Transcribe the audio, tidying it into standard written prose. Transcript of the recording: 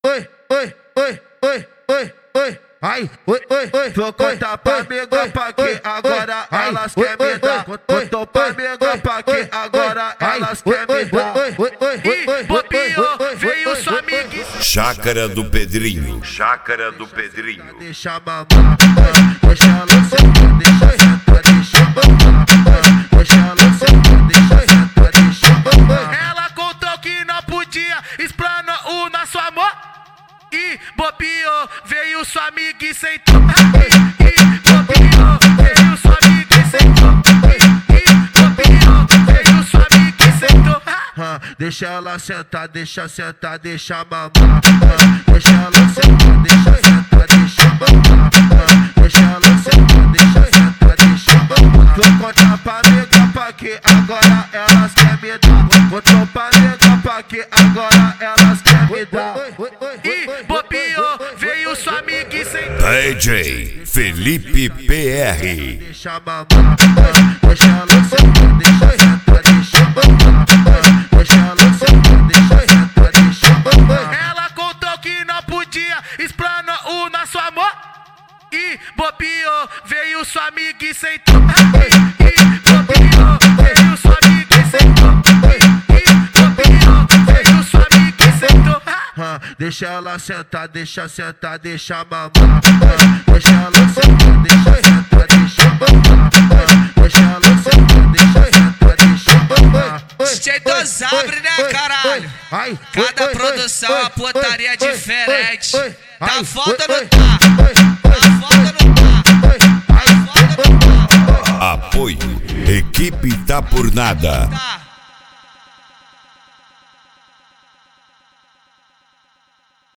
Ai, vou contar pra amiga pra que agora elas querem me dar. Contou pra amiga pra que agora elas querem me dar. E bobeou, veio sua amiga. Chácara do Pedrinho. Chácara do Pedrinho. Deixa mamar, deixa ela sentar, deixa sentar, deixa mamar. Deixa ela sentar, deixa sentar, deixa mamar. Ela contou que não podia explanar o nosso amor. E bobeou, veio sua amiga e sentou. E bobeou, veio sua amiga e sentou. E bobeou, veio sua amiga e sentou. Deixa ela sentar, deixa sentar, deixa mamar. Deixa ela sentar, deixa sentar, deixa mamar. Deixa ela sentar, deixa sentar, deixa mamar. Vou contar pra amiga pra que agora elas querem me dar. Vou contar pra amiga pra que agora elas querem me dar. E bobeou, veio sua amiga e sentou. DJ Felipe PR. Deixa mamar, deixa ela sentar, deixa sentar, deixa mamar. Deixa ela sentar, deixa sentar, deixa mamar. Ela contou que não podia explanar o nosso amor. E bobeou, veio sua amiga e sentou. E bobeou, veio sua amiga e sentou. E bobeou, veio sua amiga e sentou. Deixa ela sentar, deixa sentar, deixa mamar. Deixa ela sentar, deixa sentar, deixa mamar. Deixa ela sentar, deixa sentar, deixa mamar. DJ Dosabre, né, caralho? Cada produção é uma putaria diferente. Tá foda ou não tá? Tá foda ou não tá? Tá foda ou não tá? Apoio. Equipe Tá Por Nada. Tá.